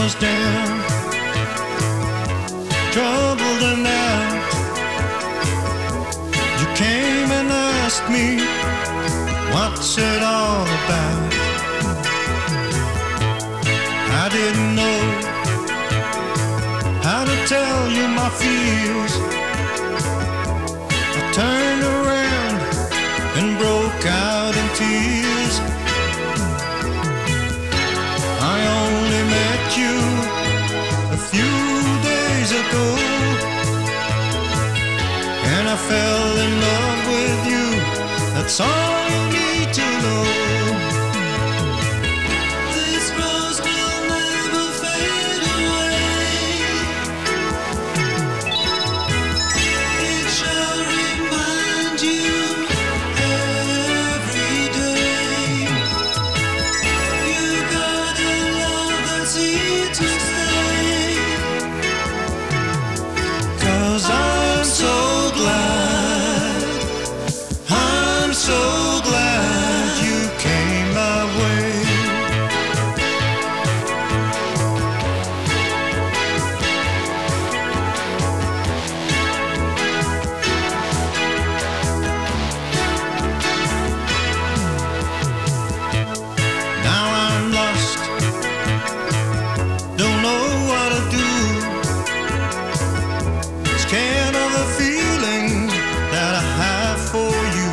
was down, troubled and out. You came and asked me, what's it all about? I didn't know how to tell you my fears. I turned around and broke out in tears. I only met you a few days ago, and I fell in love with you. That's all you need to know. This rose will never fade away. It shall remind you every day. You got a love that's here to stay. 'Cause I'm so glad, I'm so glad you came my way. Now I'm lost, don't know what to do. Scared of the feeling that I have for you.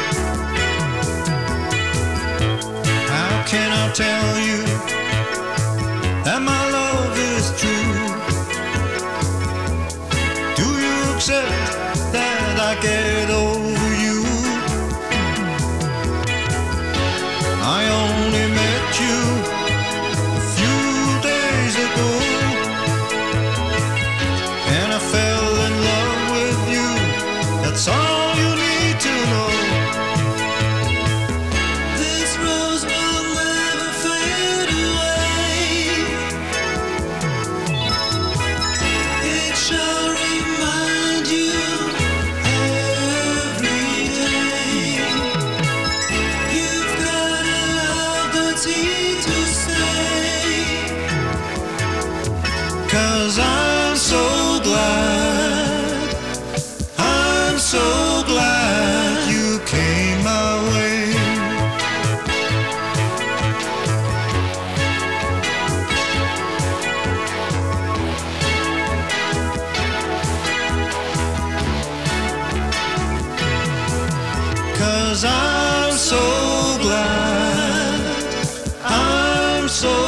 How can I tell you that my love is true? Do you accept that I get over you? I only met you a few days ago, and I fell in love with you. That's all you need to know. This rose will never fade away. It shall remind you every day. You've got a love that's here to stay. 'Cause I'm so glad, I'm so glad you came my way. Cause I'm so glad, I'm so